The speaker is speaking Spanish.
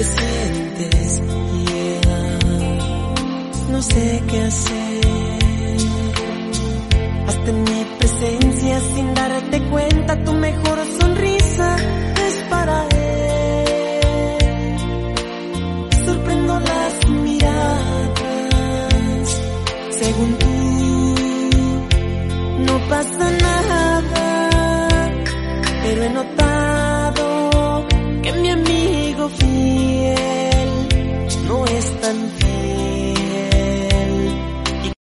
sientes, no sé qué hacer. Hasta en mi presencia, sin darte cuenta, tu mejor sonrisa es para él. Sorprendo las miradas, según tú no pasa nada, pero he notado que mi amigo fiel no es tan fiel.